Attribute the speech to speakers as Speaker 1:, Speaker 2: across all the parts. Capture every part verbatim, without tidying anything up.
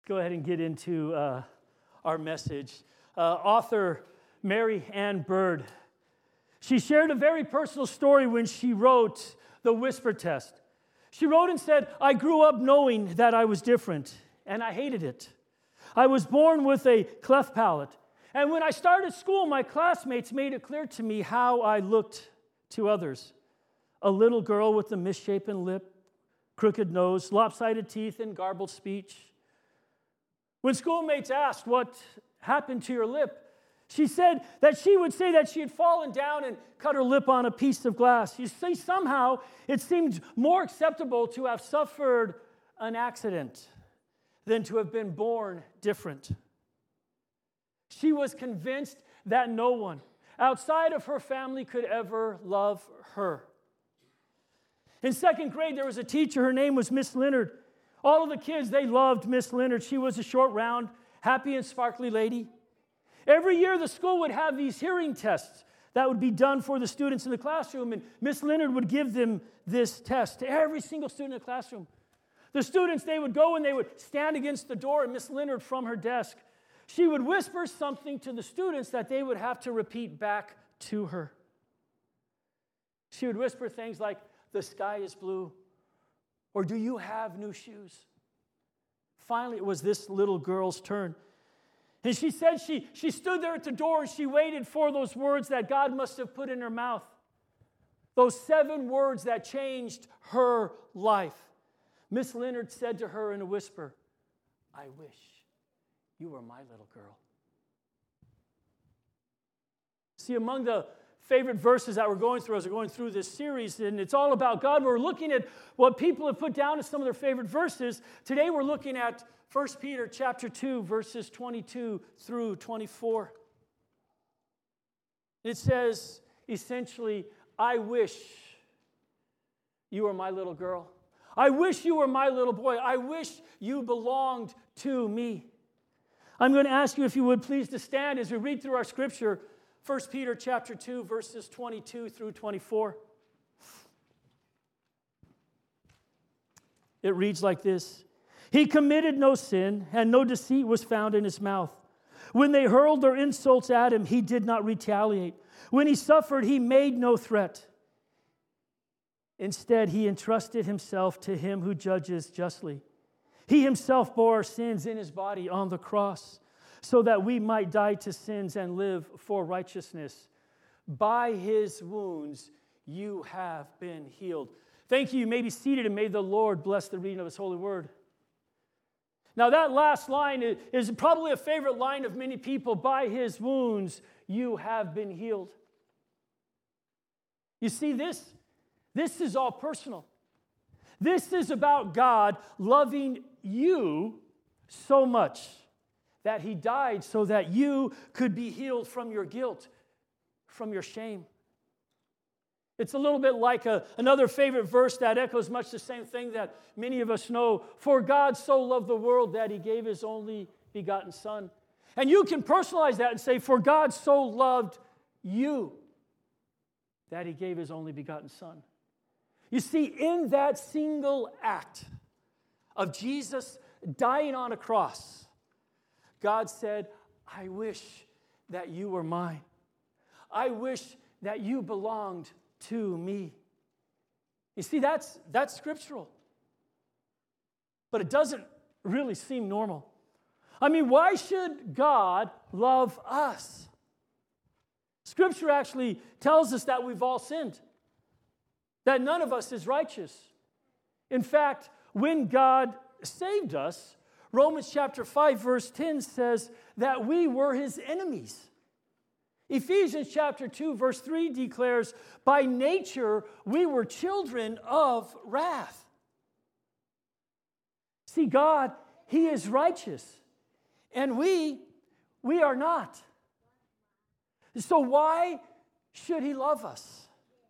Speaker 1: Go ahead and get into uh, our message. Uh, author Mary Ann Bird, she shared a very personal story when she wrote The Whisper Test. She wrote and said, "I grew up knowing that I was different, and I hated it. I was born with a cleft palate, and when I started school, my classmates made it clear to me how I looked to others. A little girl with a misshapen lip, crooked nose, lopsided teeth, and garbled speech. When schoolmates asked what happened to your lip, she said that she would say that she had fallen down and cut her lip on a piece of glass. You see, somehow it seemed more acceptable to have suffered an accident than to have been born different. She was convinced that no one outside of her family could ever love her. In second grade, there was a teacher. Her name was Miss Leonard. All of the kids, they loved Miss Leonard. She was a short, round, happy and sparkly lady. Every year, the school would have these hearing tests that would be done for the students in the classroom, and Miss Leonard would give them this test to every single student in the classroom. The students, they would go and they would stand against the door, and Miss Leonard, from her desk, she would whisper something to the students that they would have to repeat back to her. She would whisper things like, "The sky is blue," or "Do you have new shoes?" Finally, it was this little girl's turn. And she said she, she stood there at the door and she waited for those words that God must have put in her mouth. Those seven words that changed her life. Miss Leonard said to her in a whisper, "I wish you were my little girl." See, among the favorite verses that we're going through as we're going through this series, and it's all about God. We're looking at what people have put down as some of their favorite verses. Today we're looking at First Peter chapter two, verses twenty-two through twenty-four. It says, essentially, "I wish you were my little girl. I wish you were my little boy. I wish you belonged to me." I'm going to ask you, if you would please, to stand as we read through our scripture, First Peter chapter two, verses twenty-two through twenty-four. It reads like this. "He committed no sin, and no deceit was found in his mouth. When they hurled their insults at him, he did not retaliate. When he suffered, he made no threat. Instead, he entrusted himself to him who judges justly. He himself bore our sins in his body on the cross, so that we might die to sins and live for righteousness. By his wounds you have been healed." Thank you. You may be seated, and may the Lord bless the reading of his holy word. Now, that last line is probably a favorite line of many people. By his wounds you have been healed. You see, this, this is all personal. This is about God loving you so much that he died so that you could be healed from your guilt, from your shame. It's a little bit like a, another favorite verse that echoes much the same thing that many of us know. "For God so loved the world that he gave his only begotten Son." And you can personalize that and say, "For God so loved you that he gave his only begotten Son." You see, in that single act of Jesus dying on a cross, God said, "I wish that you were mine. I wish that you belonged to me." You see, that's, that's scriptural. But it doesn't really seem normal. I mean, why should God love us? Scripture actually tells us that we've all sinned, that none of us is righteous. In fact, when God saved us, Romans chapter five, verse ten says that we were his enemies. Ephesians chapter two, verse three declares, "By nature we were children of wrath." See, God, he is righteous, and we, we are not. So why should he love us?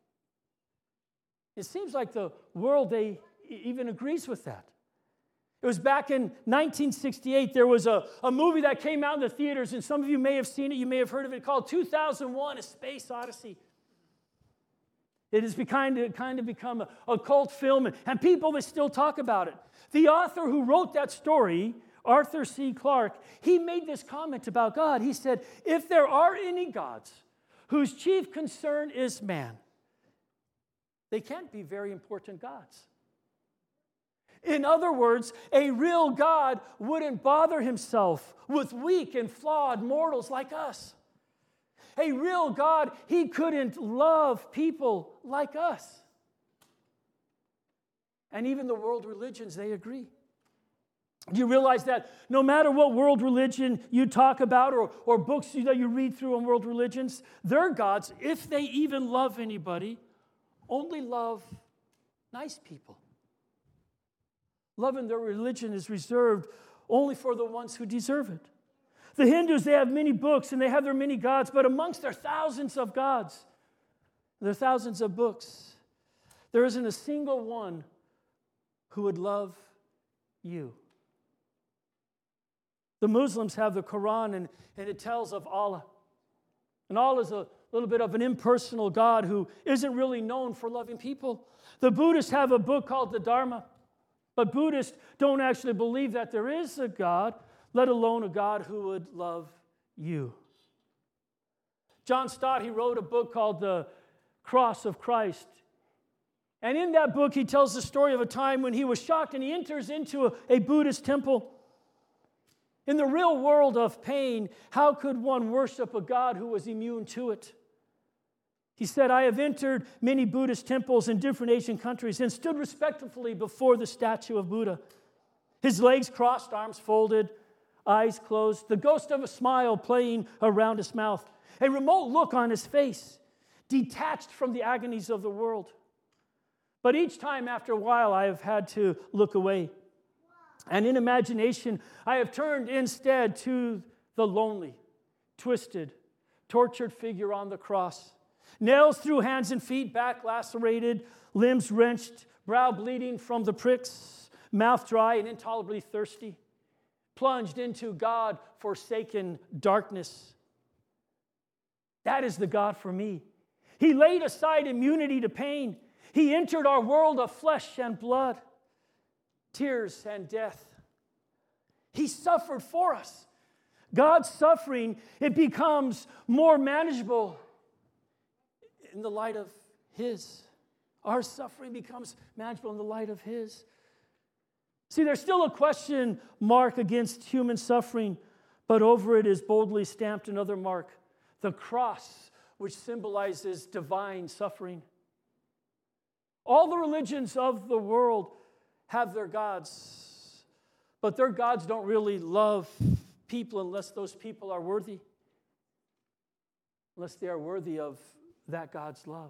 Speaker 1: It seems like the world, they even agrees with that. It was back in nineteen sixty-eight, there was a, a movie that came out in the theaters, and some of you may have seen it, you may have heard of it, called two thousand one, A Space Odyssey. It has kind of, kind of become a, a cult film, and, and people, they still talk about it. The author who wrote that story Arthur C. Clarke, he made this comment about God. He said, if there are any gods whose chief concern is man, they can't be very important gods. In other words, a real God wouldn't bother himself with weak and flawed mortals like us. A real God, he couldn't love people like us. And even the world religions, they agree. Do you realize that no matter what world religion you talk about or, or books that you read through on world religions, their gods, if they even love anybody, only love nice people. Love in their religion is reserved only for the ones who deserve it. The Hindus, they have many books and they have their many gods, but amongst their thousands of gods, their thousands of books, there isn't a single one who would love you. The Muslims have the Quran, and, and it tells of Allah. And Allah is a little bit of an impersonal God who isn't really known for loving people. The Buddhists have a book called the Dharma, but Buddhists don't actually believe that there is a God, let alone a God who would love you. John Stott, he wrote a book called The Cross of Christ. And in that book, he tells the story of a time when he was shocked and he enters into a, a Buddhist temple. In the real world of pain, how could one worship a God who was immune to it? He said, I have entered many Buddhist temples in different Asian countries and stood respectfully before the statue of Buddha. His legs crossed, arms folded, eyes closed, the ghost of a smile playing around his mouth, a remote look on his face, detached from the agonies of the world. But each time after a while, I have had to look away. And in imagination, I have turned instead to the lonely, twisted, tortured figure on the cross. Nails through hands and feet, back lacerated, limbs wrenched, brow bleeding from the pricks, mouth dry and intolerably thirsty, plunged into God-forsaken darkness. That is the God for me. He laid aside immunity to pain. He entered our world of flesh and blood, tears and death. He suffered for us. God's suffering, it becomes more manageable in the light of His. Our suffering becomes manageable in the light of His. See, there's still a question mark against human suffering, but over it is boldly stamped another mark, the cross, which symbolizes divine suffering. All the religions of the world have their gods, but their gods don't really love people unless those people are worthy, unless they are worthy of that God's love.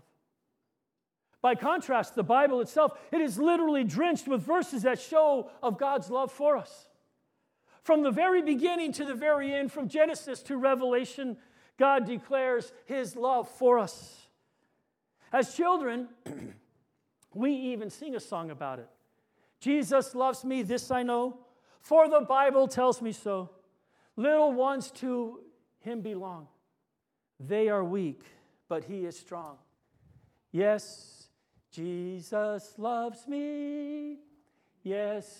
Speaker 1: By contrast, the Bible itself, it is literally drenched with verses that show of God's love for us. From the very beginning to the very end, from Genesis to Revelation, God declares His love for us. As children, we even sing a song about it. Jesus loves me, this I know, for the Bible tells me so. Little ones to Him belong. They are weak, but He is strong. Yes, Jesus loves me. Yes,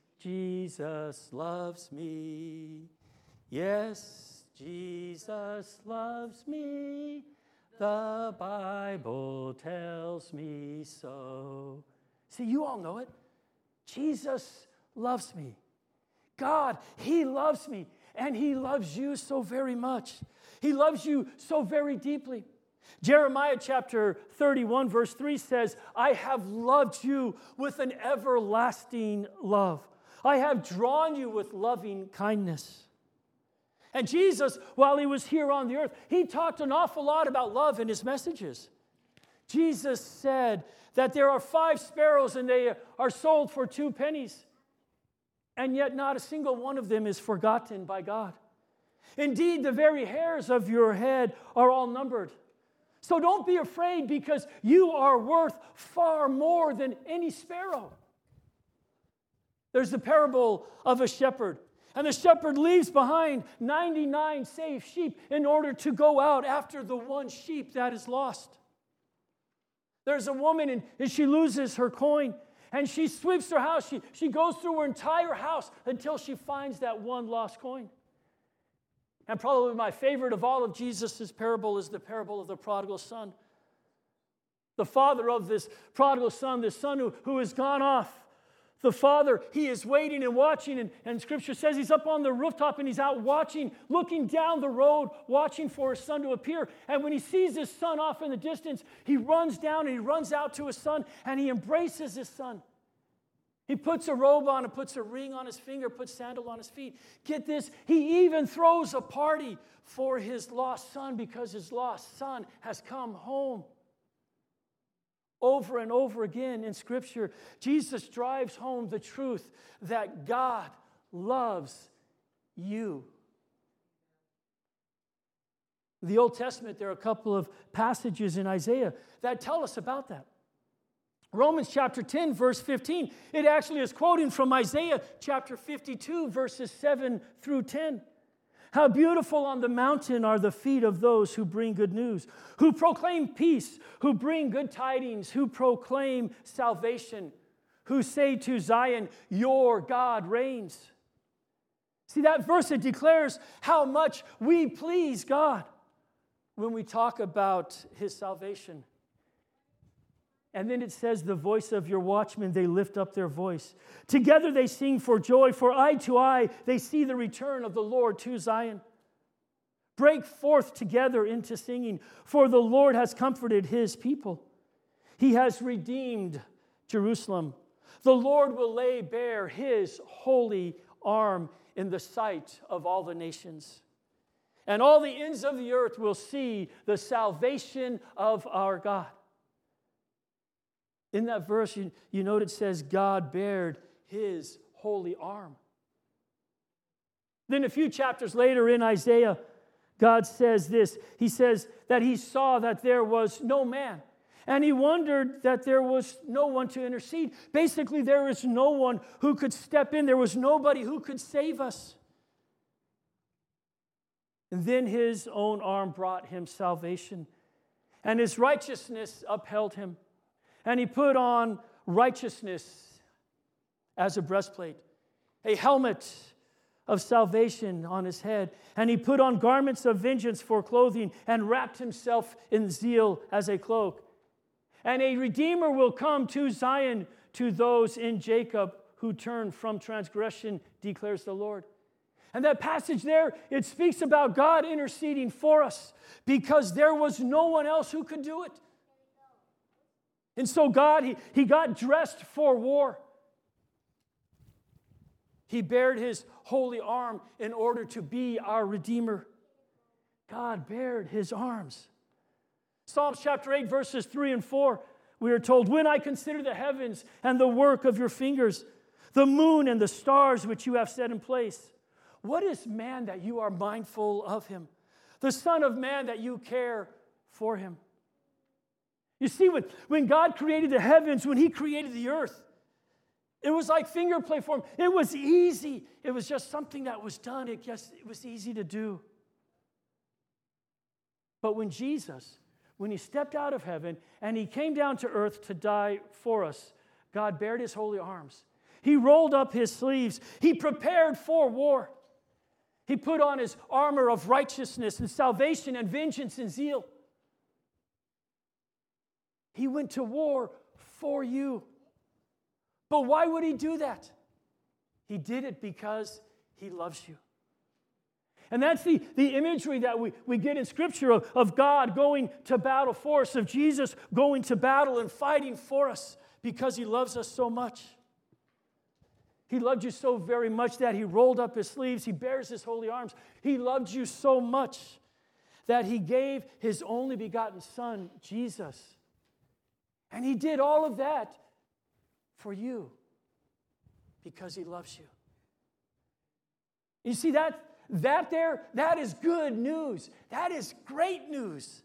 Speaker 1: Jesus loves me. Yes, Jesus loves me. The Bible tells me so. See, you all know it. Jesus loves me. God, He loves me, and He loves you so very much. He loves you so very deeply. Jeremiah chapter thirty-one, verse three says, I have loved you with an everlasting love. I have drawn you with loving kindness. And Jesus, while He was here on the earth, He talked an awful lot about love in His messages. Jesus said that there are five sparrows and they are sold for two pennies. And yet not a single one of them is forgotten by God. Indeed, the very hairs of your head are all numbered. So don't be afraid, because you are worth far more than any sparrow. There's the parable of a shepherd. And the shepherd leaves behind ninety-nine safe sheep in order to go out after the one sheep that is lost. There's a woman and she loses her coin. And she sweeps her house. She, she goes through her entire house until she finds that one lost coin. And probably my favorite of all of Jesus' parable is the parable of the prodigal son. The father of this prodigal son, this son who, who has gone off. The father, he is waiting and watching, and, and Scripture says he's up on the rooftop and he's out watching, looking down the road, watching for his son to appear. And when he sees his son off in the distance, he runs down and he runs out to his son and he embraces his son. He puts a robe on and puts a ring on his finger, puts sandal on his feet. Get this, he even throws a party for his lost son because his lost son has come home. Over and over again in Scripture, Jesus drives home the truth that God loves you. In the Old Testament, there are a couple of passages in Isaiah that tell us about that. Romans chapter ten, verse fifteen, it actually is quoting from Isaiah chapter fifty-two, verses seven through ten. How beautiful on the mountain are the feet of those who bring good news, who proclaim peace, who bring good tidings, who proclaim salvation, who say to Zion, your God reigns. See, that verse, it declares how much we please God when we talk about his salvation. And then it says, the voice of your watchmen, they lift up their voice. Together they sing for joy, for eye to eye they see the return of the Lord to Zion. Break forth together into singing, for the Lord has comforted his people. He has redeemed Jerusalem. The Lord will lay bare his holy arm in the sight of all the nations. And all the ends of the earth will see the salvation of our God. In that verse, you, you note it says, God bared his holy arm. Then a few chapters later in Isaiah, God says this. He says that he saw that there was no man. And he wondered that there was no one to intercede. Basically, there is no one who could step in. There was nobody who could save us. And then his own arm brought him salvation. And his righteousness upheld him. And he put on righteousness as a breastplate, a helmet of salvation on his head. And he put on garments of vengeance for clothing and wrapped himself in zeal as a cloak. And a Redeemer will come to Zion, to those in Jacob who turn from transgression, declares the Lord. And that passage there, it speaks about God interceding for us because there was no one else who could do it. And so God, he, he got dressed for war. He bared his holy arm in order to be our Redeemer. God bared his arms. Psalms chapter eight, verses three and four, we are told, when I consider the heavens and the work of your fingers, the moon and the stars which you have set in place, what is man that you are mindful of him? The Son of Man that you care for him. You see, when, when God created the heavens, when he created the earth, it was like finger play for him. It was easy. It was just something that was done. It, just, it was easy to do. But when Jesus, when he stepped out of heaven and he came down to earth to die for us, God bared his holy arms. He rolled up his sleeves. He prepared for war. He put on his armor of righteousness and salvation and vengeance and zeal. He went to war for you. But why would he do that? He did it because he loves you. And that's the, the imagery that we, we get in Scripture of, of God going to battle for us, of Jesus going to battle and fighting for us because he loves us so much. He loved you so very much that he rolled up his sleeves. He bears his holy arms. He loved you so much that he gave his only begotten Son, Jesus. And he did all of that for you because he loves you. You see that, that there, that is good news. That is great news.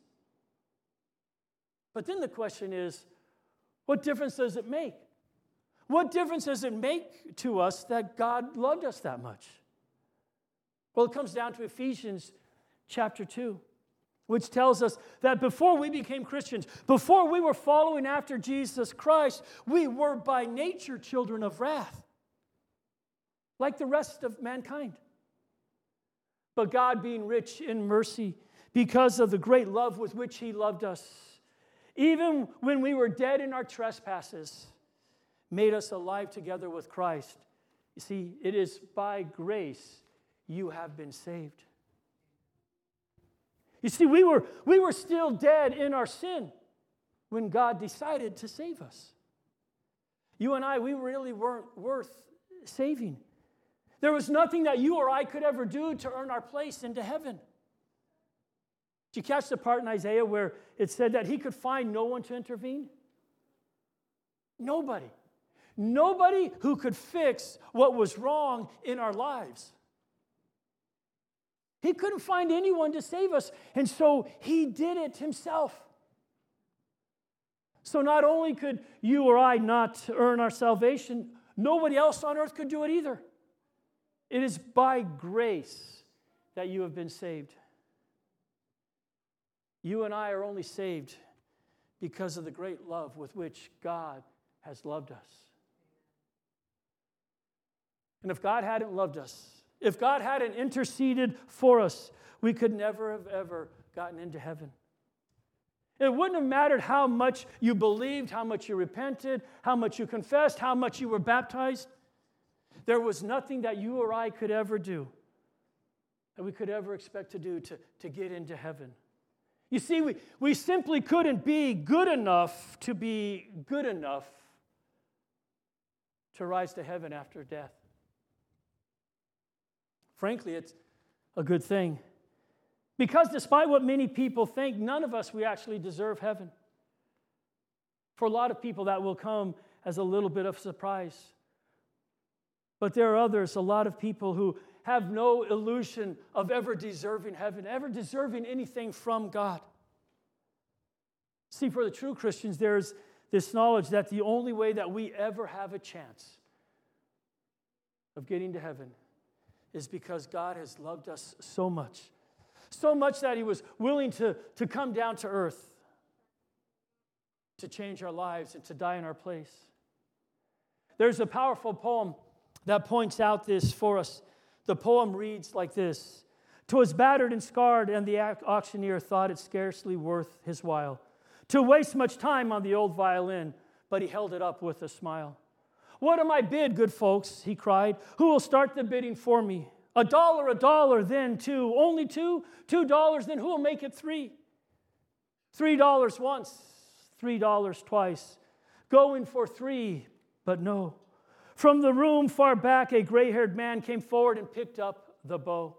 Speaker 1: But then the question is, what difference does it make? What difference does it make to us that God loved us that much? Well, it comes down to Ephesians chapter two. which tells us that before we became Christians, before we were following after Jesus Christ, we were by nature children of wrath, like the rest of mankind. But God, being rich in mercy, because of the great love with which He loved us, even when we were dead in our trespasses, made us alive together with Christ. You see, it is by grace you have been saved. You see, we were, we were still dead in our sin when God decided to save us. You and I, we really weren't worth saving. There was nothing that you or I could ever do to earn our place into heaven. Did you catch the part in Isaiah where it said that He could find no one to intervene? Nobody. Nobody who could fix what was wrong in our lives. He couldn't find anyone to save us, and so He did it Himself. So not only could you or I not earn our salvation, nobody else on earth could do it either. It is by grace that you have been saved. You and I are only saved because of the great love with which God has loved us. And if God hadn't loved us, if God hadn't interceded for us, we could never have ever gotten into heaven. It wouldn't have mattered how much you believed, how much you repented, how much you confessed, how much you were baptized. There was nothing that you or I could ever do, that we could ever expect to do to, to get into heaven. You see, we, we simply couldn't be good enough to be good enough to rise to heaven after death. Frankly, it's a good thing. Because despite what many people think, none of us, we actually deserve heaven. For a lot of people, that will come as a little bit of a surprise. But there are others, a lot of people who have no illusion of ever deserving heaven, ever deserving anything from God. See, for the true Christians, there's this knowledge that the only way that we ever have a chance of getting to heaven is because God has loved us so much. So much that He was willing to, to come down to earth to change our lives and to die in our place. There's a powerful poem that points out this for us. The poem reads like this: "'Twas battered and scarred, and the auctioneer thought it scarcely worth his while to waste much time on the old violin, but he held it up with a smile. What am I bid, good folks?" he cried. "Who will start the bidding for me? A dollar, a dollar, then two. Only two? Two dollars, then who will make it three? Three dollars once, three dollars twice. Going for three, but no. From the room far back, a gray-haired man came forward and picked up the bow.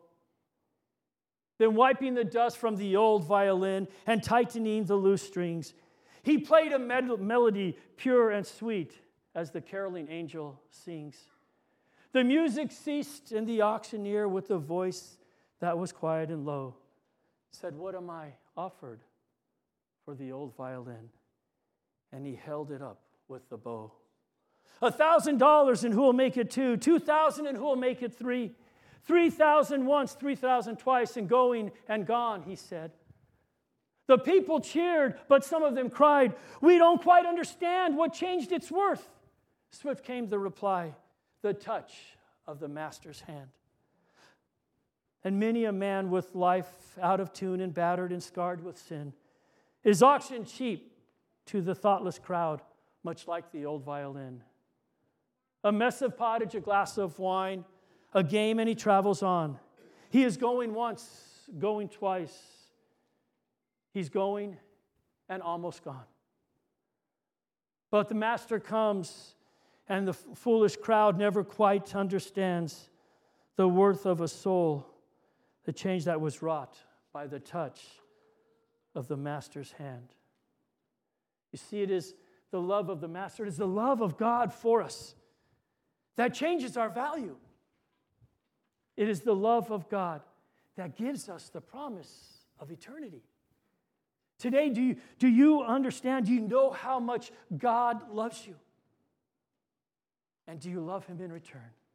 Speaker 1: Then wiping the dust from the old violin and tightening the loose strings, he played a melody pure and sweet as the caroling angel sings. The music ceased, and the auctioneer, with a voice that was quiet and low, said, "What am I offered for the old violin?" And he held it up with the bow. "A thousand dollars, and who will make it two? Two thousand, and who will make it three? Three thousand once, three thousand twice, and going and gone," he said. The people cheered, but some of them cried, "We don't quite understand what changed its worth." Swift came the reply, "The touch of the master's hand." And many a man with life out of tune and battered and scarred with sin is auctioned cheap to the thoughtless crowd, much like the old violin. A mess of pottage, a glass of wine, a game, and he travels on. He is going once, going twice. He's going and almost gone. But the master comes, and the foolish crowd never quite understands the worth of a soul, the change that was wrought by the touch of the master's hand. You see, it is the love of the master, it is the love of God for us that changes our value. It is the love of God that gives us the promise of eternity. Today, do you, do you understand? Do you know how much God loves you? And do you love Him in return?